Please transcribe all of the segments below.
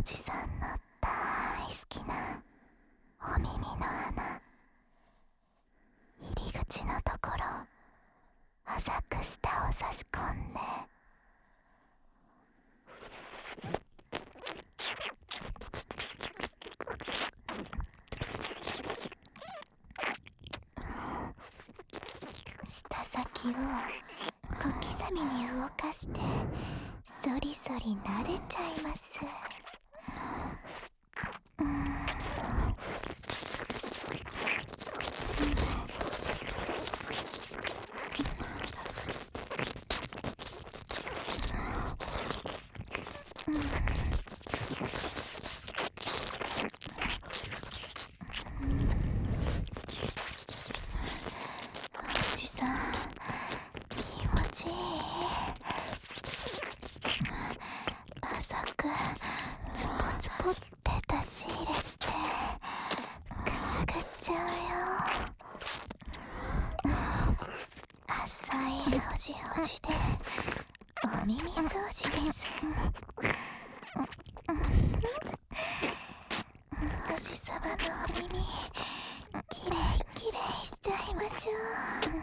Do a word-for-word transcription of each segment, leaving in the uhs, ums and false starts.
じさんの大好きなお耳の穴、入り口のところ浅く舌を差し込んで、舌先を小刻みに動かしてそりそり撫でちゃいます。おじさん、気持ちいい。浅くズポズポって出し入れしてくすぐっちゃうよ。浅いおじおじでお耳掃除です。おじさまのお耳きれいきれいしちゃいましょう。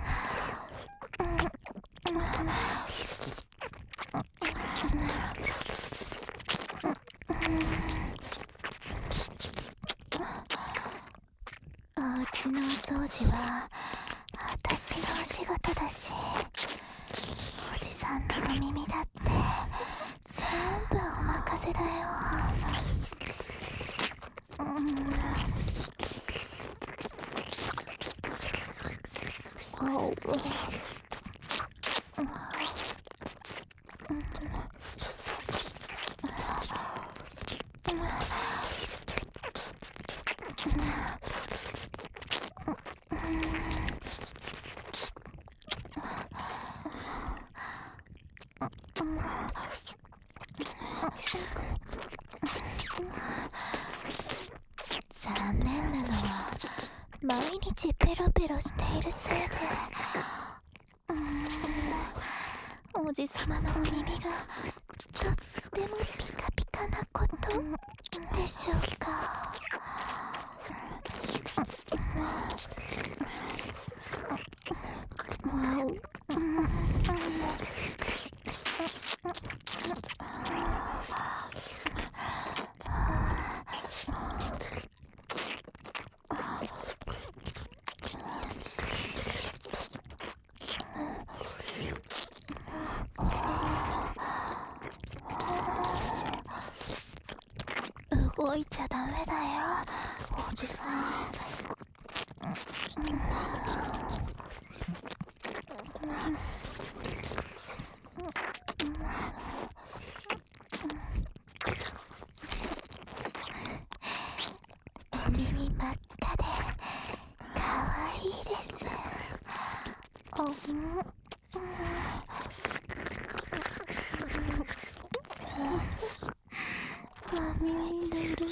お家のお掃除は私のお仕事だし、おじさんのお耳だって全部お任せだよ。残念なのは毎日ペロペロしているせいで、うーん、おじさまのお耳がとってもピカピカなことでしょうか。動いちゃダメだよ、おじさん。お耳真っ赤でかわいいです。おんお耳ぬるぬる。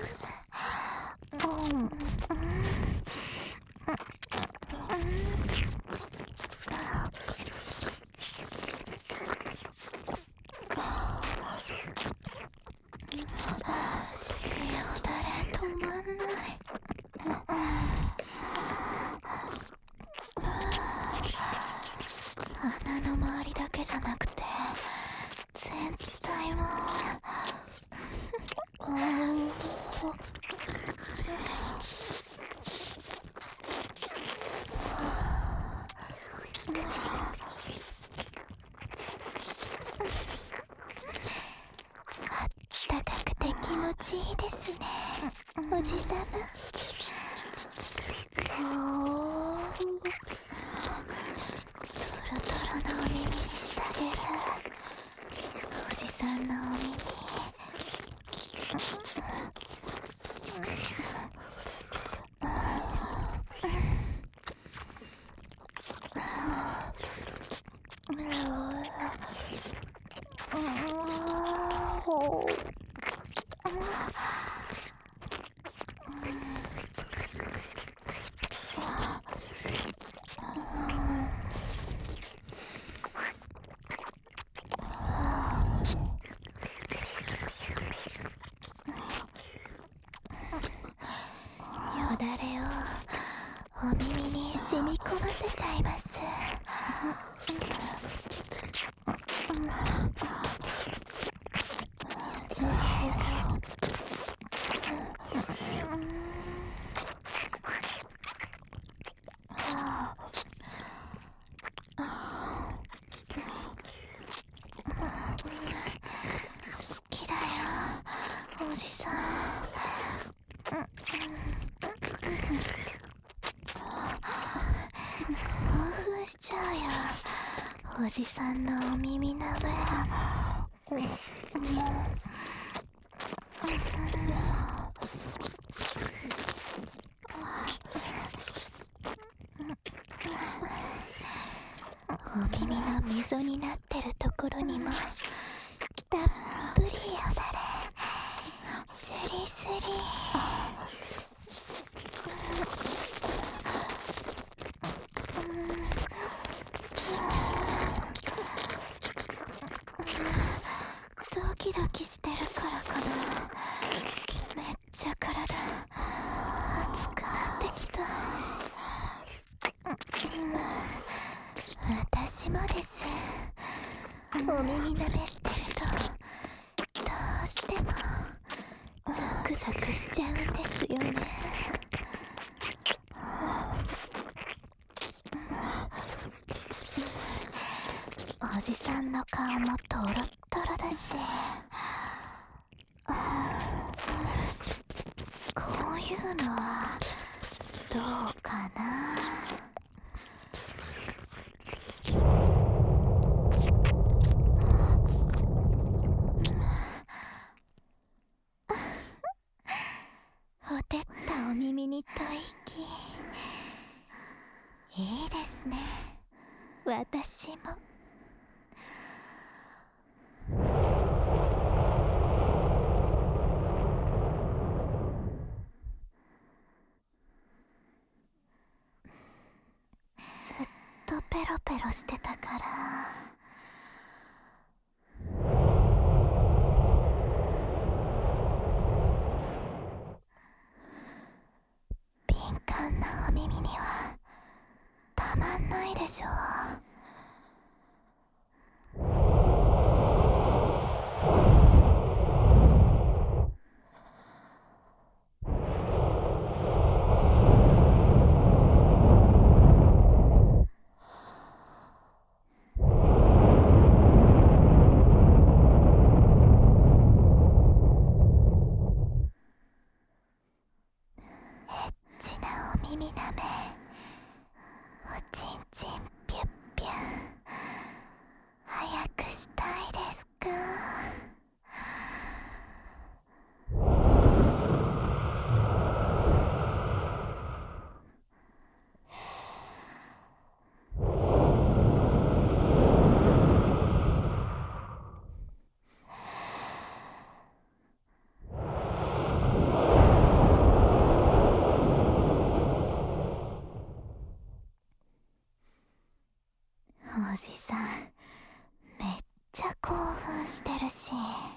鼻の周りだけじゃなくて全体もあったかくて気持ちいいですね、おじさま。トロトロのお耳にしてあげる。おじさんのお耳。 ちゃいます。好きだよ、おじさん。興奮しちゃうよ、おじさんのお耳なめ。お耳の溝になってるところにもたっぷりよだれ。スリスリ。ドキドキしてるからかな、めっちゃ体熱くなってきた。私もです。お耳舐めしてるとどうしてもザクザクしちゃうんですよね。おじさんの顔もトロットロだし、こういうのはどうかな。ほてったお耳に吐息、いいですね、私も。ずっとペロペロしてたから、敏感なお耳にはたまんないでしょう。耳なめ、おちんちんぴゅっぴゅん、早くしたいですか？おじさんめっちゃ興奮してるし、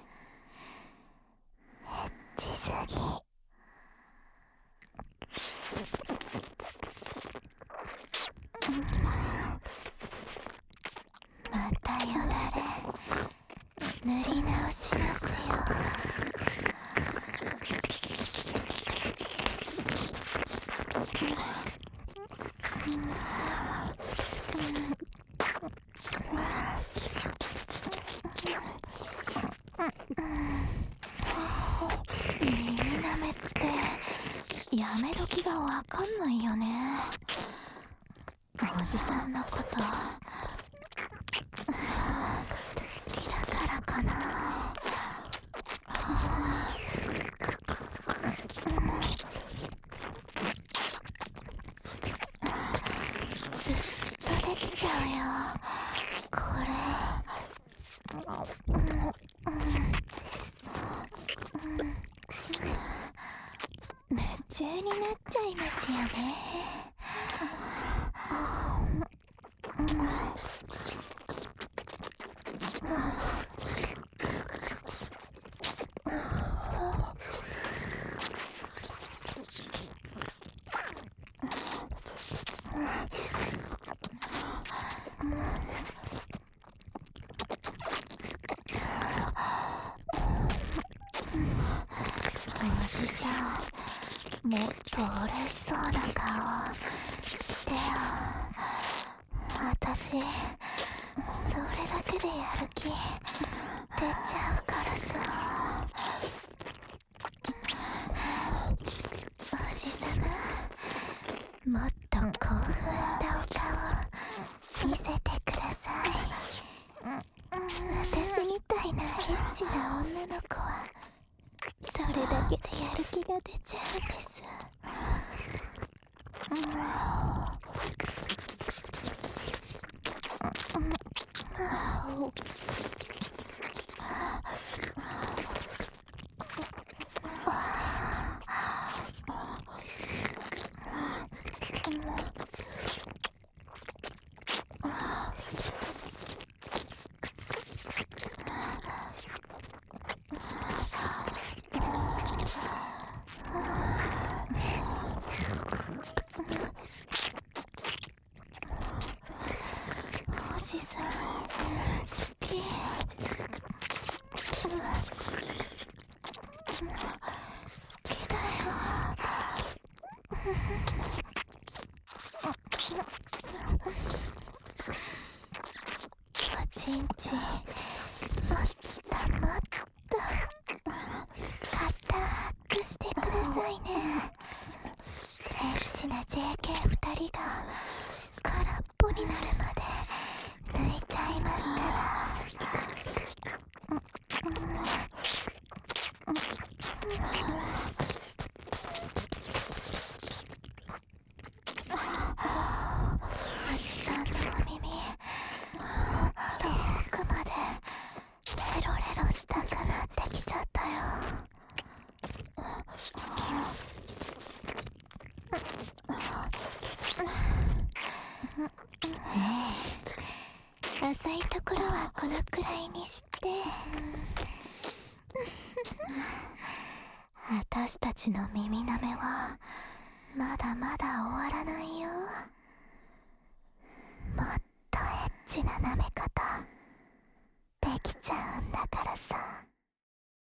エッチすぎ。またよだれ塗り直しますよ。耳なめってやめ時がわかんないよね。おじさんのこと好きだからかな。ずっとできちゃうよこれ。夢中になっちゃいますよね。 もっと嬉しそうな顔してよ。私それだけでやる気出ちゃうからさ。おじさま、もっと興奮したお顔見せてください。私みたいなエッチな女の子はそれだけでやる気が出ちゃうんです。おじさん好き。好きだよ。おちんちんもっともっと固くしてくださいね。エッチな ジェーケーふたりが空っぽになるまで抜いちゃいますから。おじさんのお耳もっと奥までレロレロしたくなってきちゃったよ。浅いところはこのくらいにして私たちの耳なめはまだまだ終わらないよ。もっとエッチな舐め方できちゃうんだからさ。